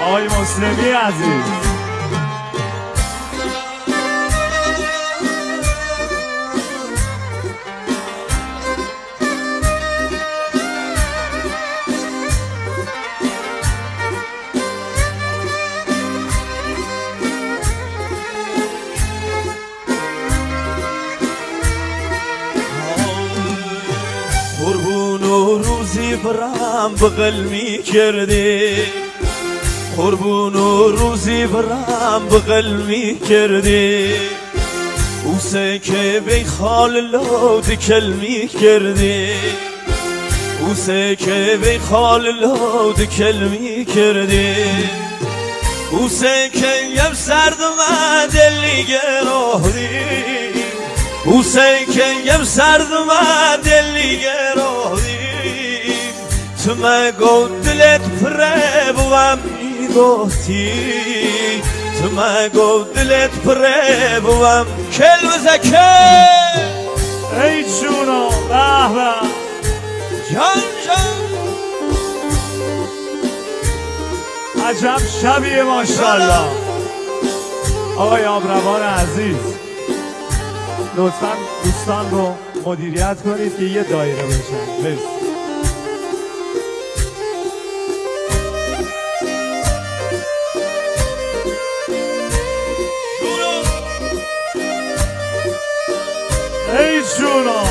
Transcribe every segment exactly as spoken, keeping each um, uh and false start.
آقای مسلمی عزیز. قربون و روزی برم بغل می کردی، قربون و روزی برم بغل می کردی، اوسه که بی خال لود کل می کردی، اوسه که بی خال لود کل می کردی، اوسه که یم سرد و دلی گراهی، اوسه که یم سرد و دلی گراهی، تو مگو دلت پره بوم میگفتی، تو مگو دلت پره بوم کل و زکه. ای جونا به به جان جان عجب شبیه ماشاءالله. آقای آبروان عزیز لطفاً دوستان رو مدیریت کنید که یه دایره بشن. مرسی. ای جونا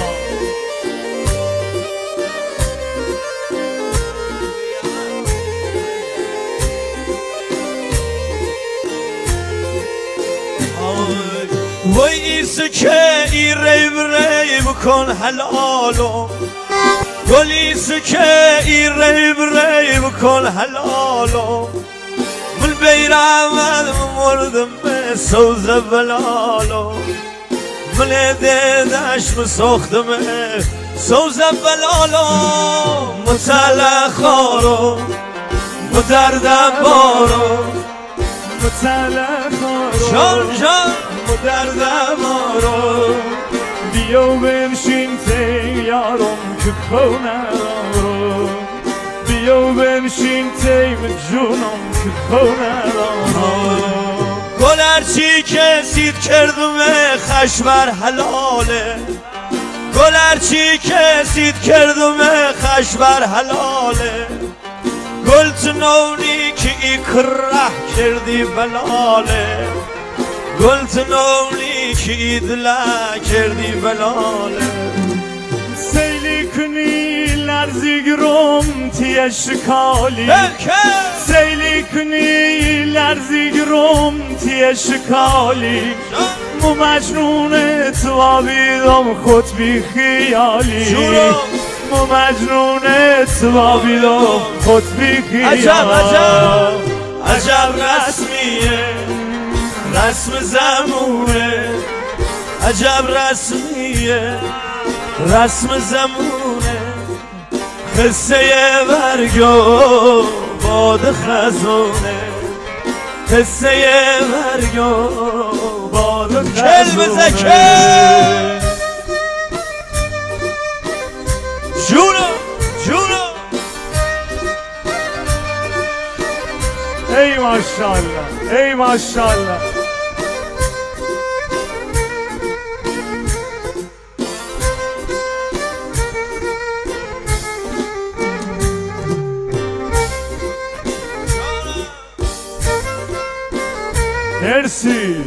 وای ایسه که ای ریب ریب کن حلالو، گلیسه که ای ریب ریب کن حلالو، من بیرم مردم به سوز بلالو، من دیدش مساختم سوز بلالو، متعلق خارو مدردم بارو، متعلق خارو جان جان مدردم بارو، بیا بنشین تی یارم که خونه رو، بیا بنشین تی جونم که خونه رو، گل هرچی که سید کردم خشبر حلاله، گل هرچی که سید کردم خشبر حلاله، گل تنونی که ای کره کردی بلاله، گل تنونی که ای دلا کردی بلاله، سیلی کنی لرزی گرم تیه شکالی، سیلی کنی لرزی گرم تیه شکالی، مو مجنون تو آبیدم خود بی خیالی، مو مجنون تو آبیدم خود بی خیالی. عجب عجب عجب رسمیه رسم زمونه، عجب رسمیه رسم زمونه، قصه برگو باد خزونه، قصه برگو باد خزونه. کل بزکه جونو جونو. ای ماشاءالله ای ماشاءالله. مرسی.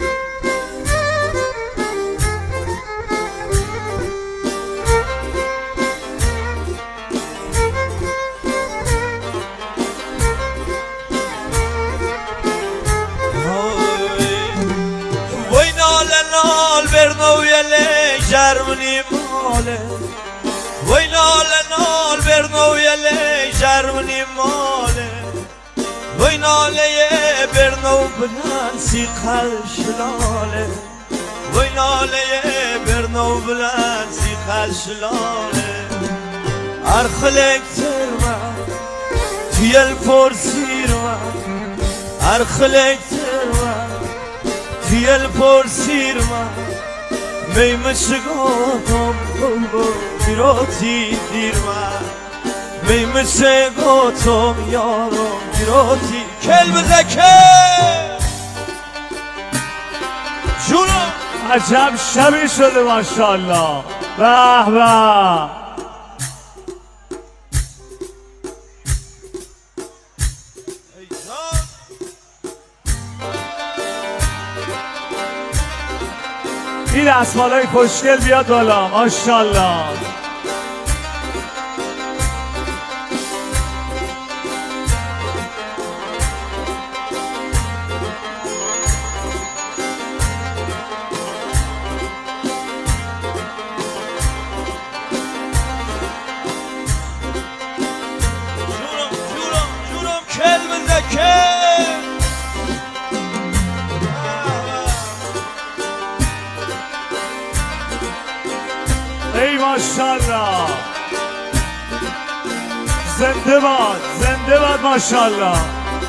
وای نال نال برنویله جرمنی ماله، وای نال نال برنویله جرمنی ماله، وای ناله برنو بلند سی خلشلاله، وای ناله برنو بلند سی خلشلاله، ارخلک ترما تیل پرسیر من، ارخلک ترما تیل پرسیر من، میمه چگاتم بلبل بیراتی دیر من، مثل گاتم یارم گیراتی کل بزکه جونم عجب شبی شده ماشاءالله. به به این دستمالای خوشگل بیاد بالا ماشاءالله. ای ماشاءالله زنده باد زنده باد ماشاءالله.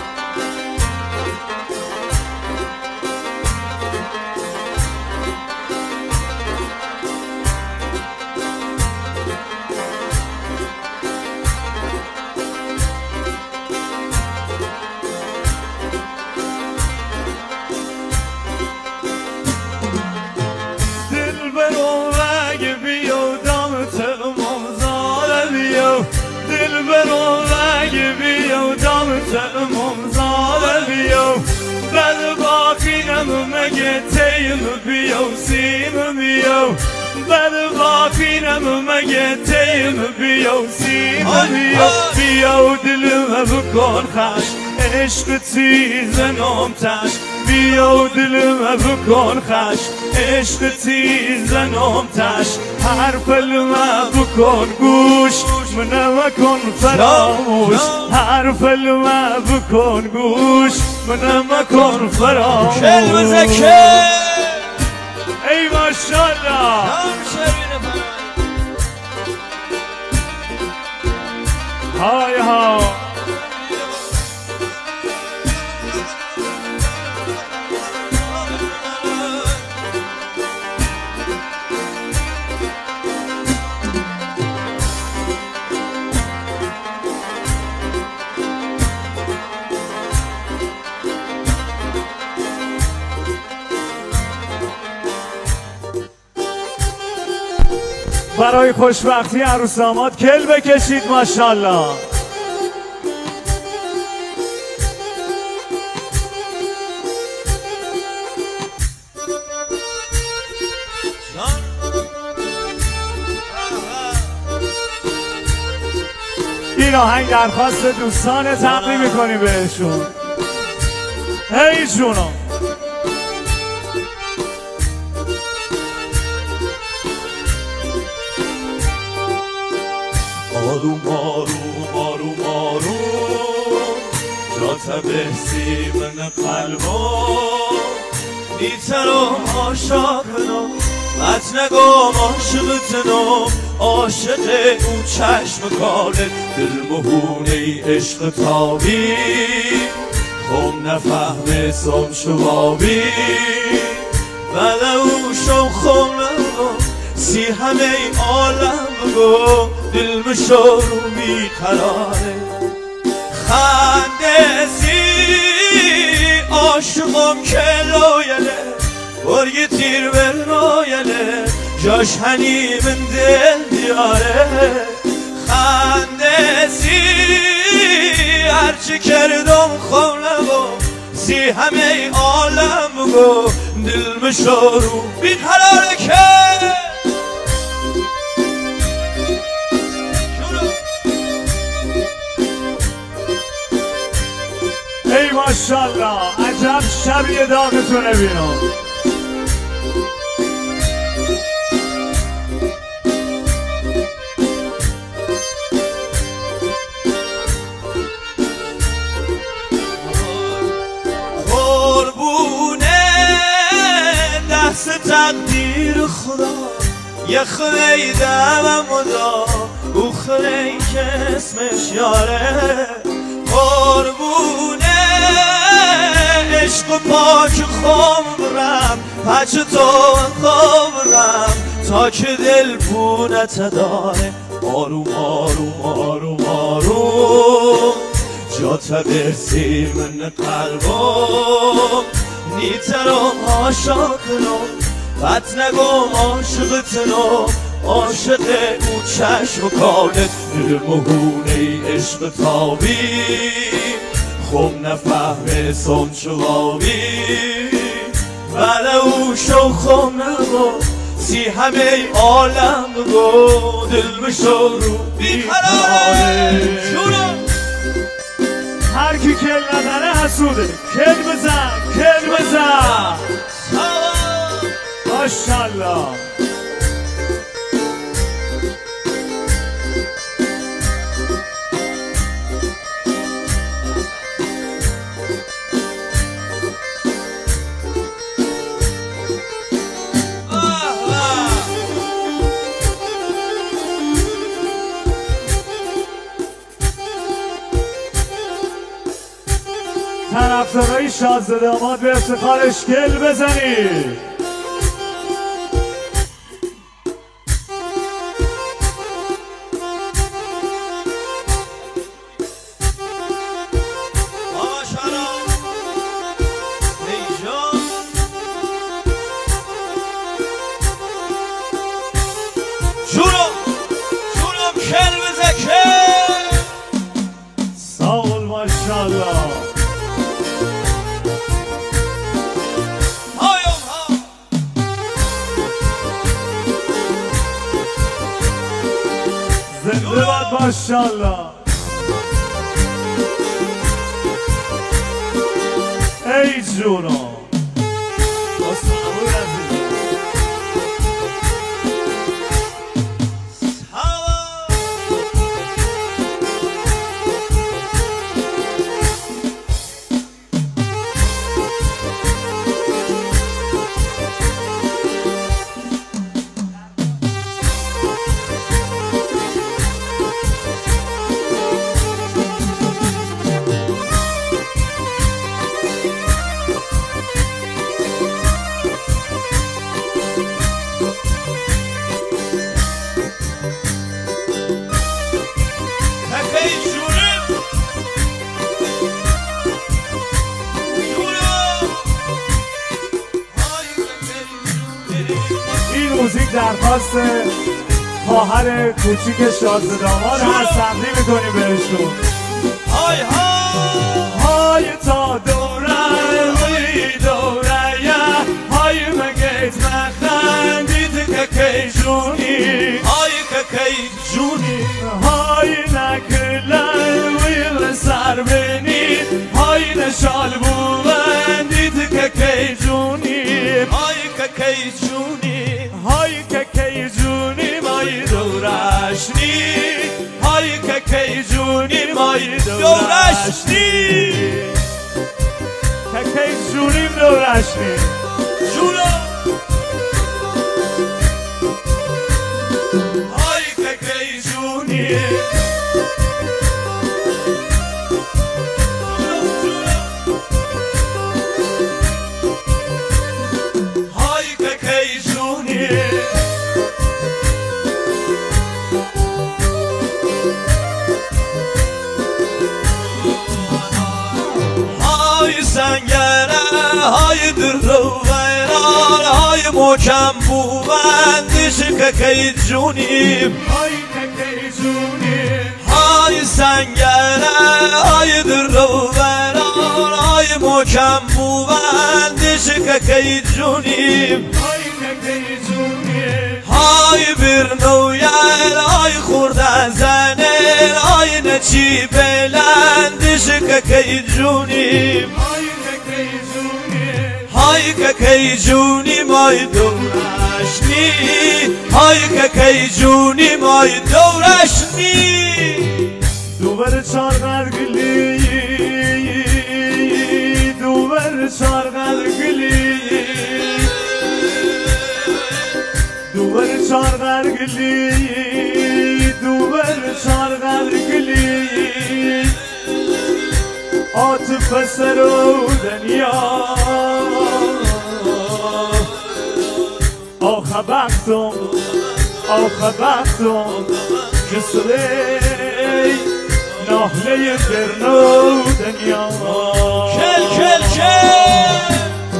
برو اگه بیو دام تمام زاله بیو بد باقینم مگه تیم بیو سیم بیو بد باقینم مگه تیم بیو سیم بیو بیو دلم بکن خش عشق تیز نامتش بیو دلم بکن خش عشق تیز نامتش هر فلمه بکن گوش منم کن فراموش هر فلمه بکن گوش منم کن فراموش کل بزکه ای ماشاءالله های ها برای خوشبختی عروس داماد کل بکشید ماشاءالله. این آهنگ درخواست دوستان تقدیم میکنیم بهشون. هی جونم آروم آروم آروم آروم جات بحثی من قلبم نیترم عاشقنم ات نگام عاشقتنم عاشق اون چشم کاره دل مهونه عشق تابی خم نفهمه سم شوابی بلو شم خم نگم سی همه عالم بگو دل بشو بیقراره خنده سی عاشقم کلویله برگ تیر برنایله جاش هنی من دل دیاره خنده سی هرچی کردم خم نگو سی همه عالم بگو دل بشو بیقراره که ای ماشاءالله عجب شبیه داغتونه بینم. قربونه دست تقدیر خدا یه خریدم مدا او خری که اسمش یاره قربونه عشق پاک خم برم پچ تو خم برم تا که دل بونت داره آروم آروم آروم آروم جاتا برسی من قلبم نیترا عاشقنم بد نگم عاشقتنم عاشق اون چشم و کانت مهونه عشق تابی خم نفهمه سم چوابی بله او شو خم نگو سی همه عالم بگو دل بشو رو بیقراره هر کی کل نزنه حسوده کل بزن کل بزن ماشالله طرفدارای شازده داماد به افتخارش گل بزنید. جونم جونم کل بزن کل ساول ماشالله زنده باد ماشالله ای جونم این موزیک درخواست خواهر کوچیک شازده داماد هست تقدیم میکنیم بهشون. های های های تا دوره وی دوره های مگیت مخندید که کی جونی های که کی جونی های نکله وی سر بینی های نشال بوندید که کی جونی های که کی جونی های که کی جونی مای دورشنی های که کی جونی مای دورشنی که کی جونیم دورشنی جونم های که کی جونی سنگره های در رو ویران های محکم بوبندش که کی جونیم های که کی جونیم های سنگره های در رو ویران های محکم بوبندش که کی جونیم های که کی جونیم های برنویل های خورده زنل های نچی بلندش که کی جونیم های که کی جونی مای دورشنی های که کی جونی مای دورشنی دوبر چارغر گلی دوبر چارغر گلی دوبر چارغر گلی دوبر چارغر گلی عاطفه سر و دنیا آخه بختم آخه بختم کسره نهله درنو دنیا کل کل کل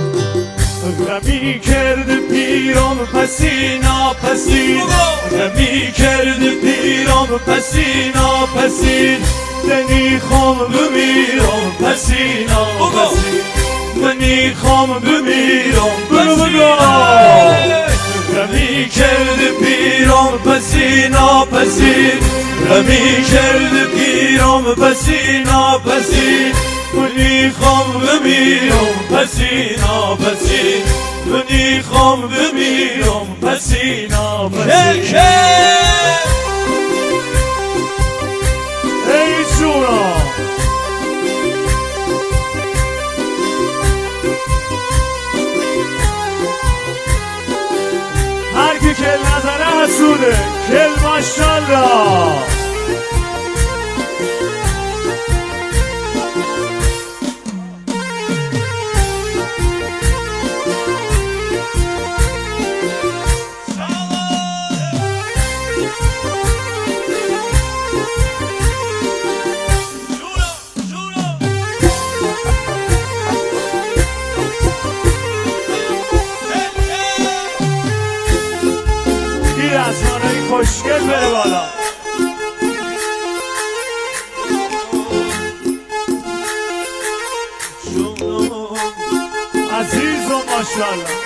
غمی کرد پیرم پسی ناپسین غمی کرد پیرم پسی ناپسین دنی خوام بمیرم پسی ناپسین منی خوام بمیرم پسی ناپسین غمی کرد پیرم پسی ناپسین غمی کرد پیرم پسی ناپسین منی خوام بمیرم پسی ناپسین منی خوام بمیرم پسی ناپسین ای جورا هر کی کل نظره حسوده کل ماشالله خوشگل بره بالا عزیز و ماشاءالله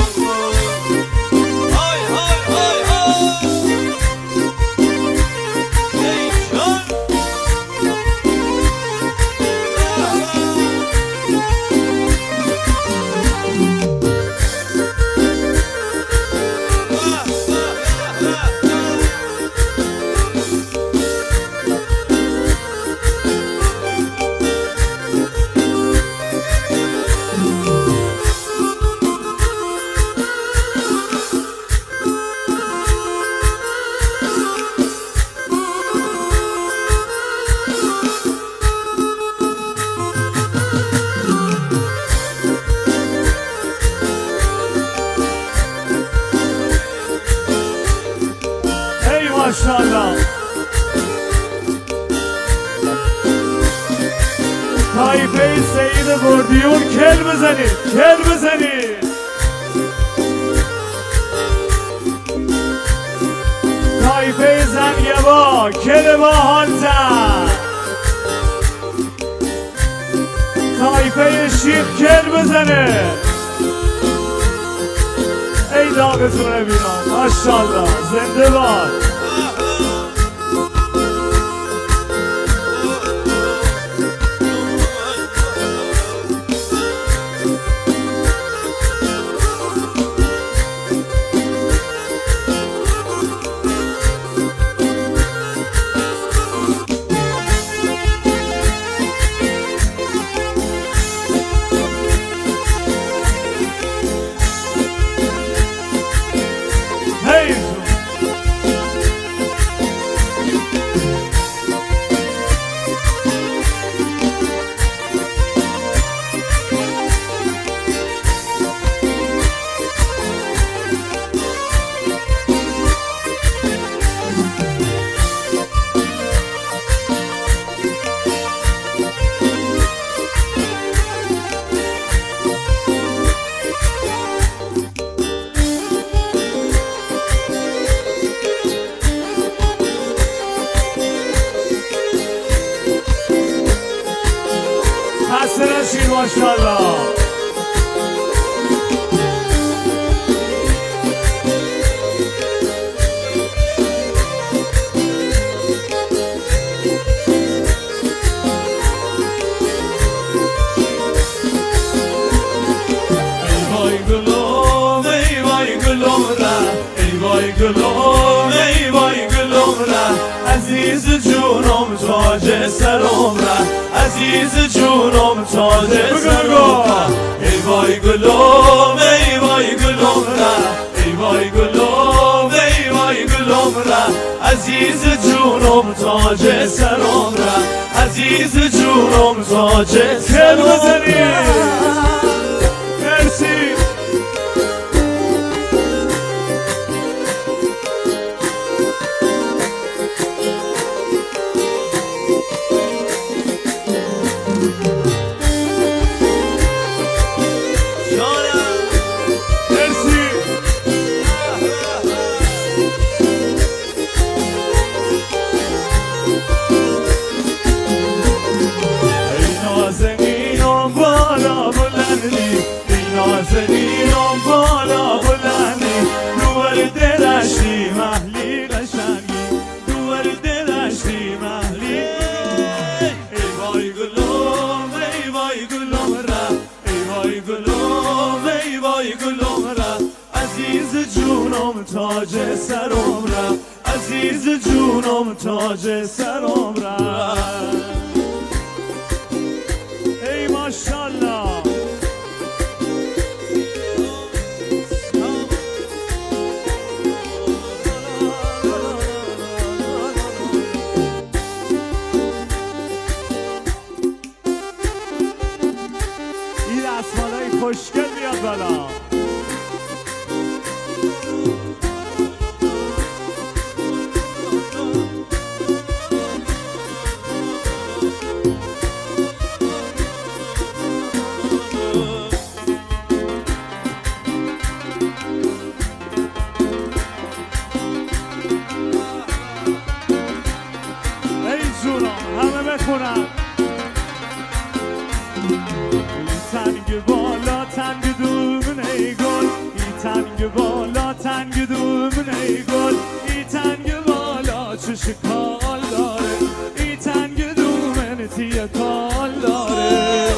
ماشاءالله طایفه سید بردیون کل بزنید کل بزنید طایفه زنگبا کل با حال زن طایفه شیخ کل بزنه ای داغتون رو بینم ماشاءالله زنده باد سرشین ماشاءالله ای وای گلوم ای وای گلوم را ای وای گلوم ای وای گلوم را عزیز جونم تاج سرم را عزیز جونم تاج سرم را ای وای گلوم ای وای گلوم را ای وای گلوم ای وای گلوم را عزیز جونم تاج سرم را عزیز جونم تاج سرم را مرسی تاج سرم رفت عزیز جونم تاج سرم رفت ای ماشالله این دستمالای خوشگل بیاد بالا همه بخونم ای تنگ بالا تنگ دومن ای گل ای تنگ بالا تنگ دومن ای گل ای تنگ بالا چه شکال داره ای تنگ دومن تیه کال داره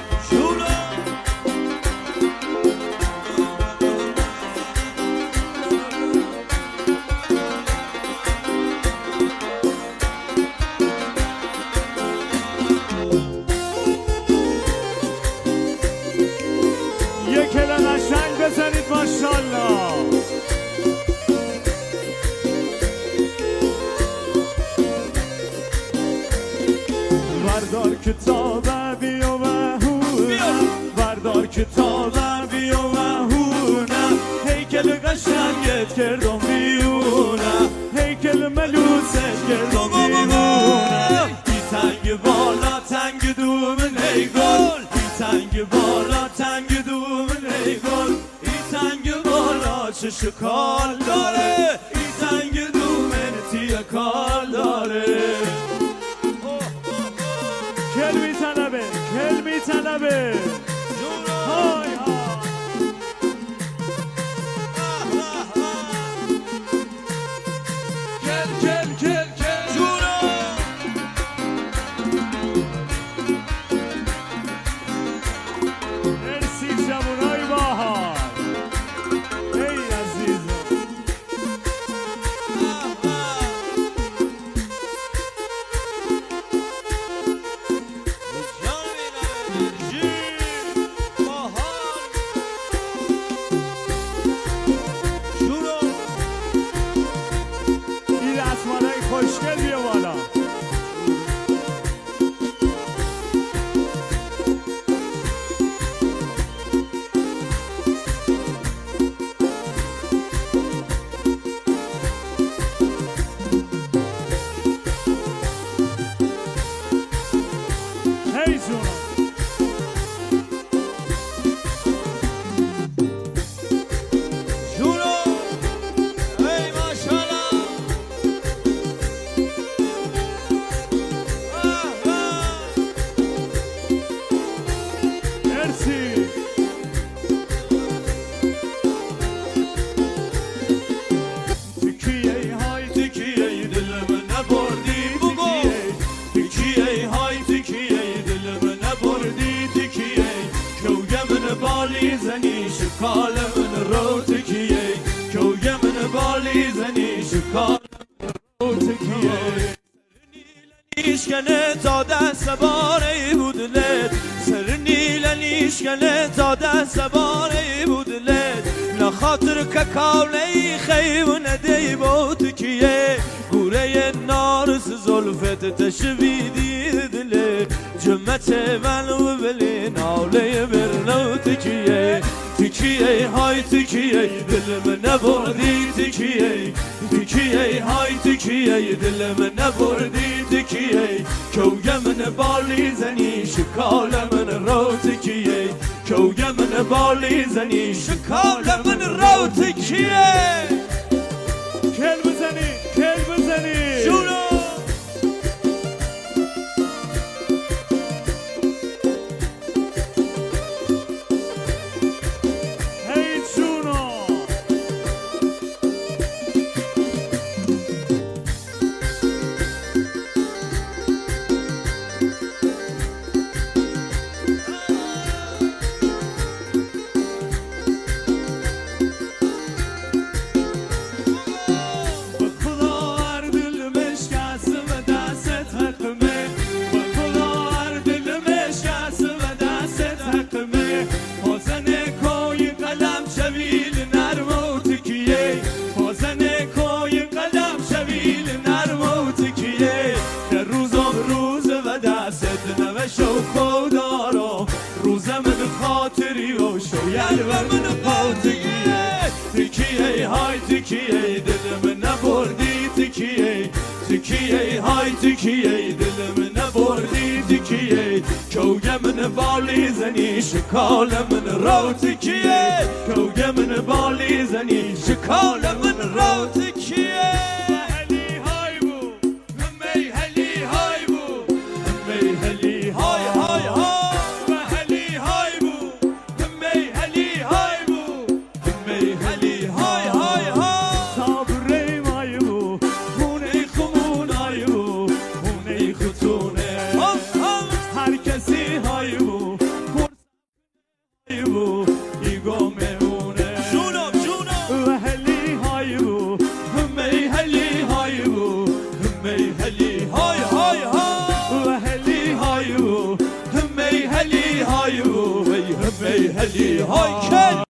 بزنید ماشالله بردار کتاب بیا و هونه بردار کتاب بیا و هونه هیکل قشنگت کردم بیونه هیکل ملوسش کردم بیونه ای تنگ بالا تنگ دومن ای گل ای تنگ بالا تنگ دومن ای گل تنگ بالا چه شکال داره این تنگ دومن تیه کال داره کل می طلبه کل می طلبه های ها کل کل کل کل جورا مرسی جوانای باحال خوشگل بیا بالا هی جونم بالی زنی شکال من رو تکیه کوی من بالی زنی شکال من رو تکیه نیشکنه تا دست باره بودلت سر نیل نیشکنه تا دست باره بودلت لخاطر ککاولی خیون دی با تکیه گوره نارس زلفت تشویدی دله جمعت منو بلی ناله برنو تکیه تکیه های تکیه دل من نبردی تکیه تکیه های تکیه دل من نبردی تکیه کوی من بالی زنی شکال من رو تکیه کوی من بالی زنی شکال من رو تکیه کل بزنی کل بزنی شورو های تکیه دل من بردی تکیه کوگه من بالی زنی شکال من رو تکیه کوگه من بالی زنی شکال من رو تکیه هلی های بو می هلی های بو می هلی های های های و هلی های بو می هلی های بو می هلی های های های صبر مای بو خونه خمونای بو خونه خطونه هر کسی های بو های بو ایگو میمونه جونم جونم و هلی های بو می هلی های بو می هلی های های های و هلی های بو می هلی های بو می هلی های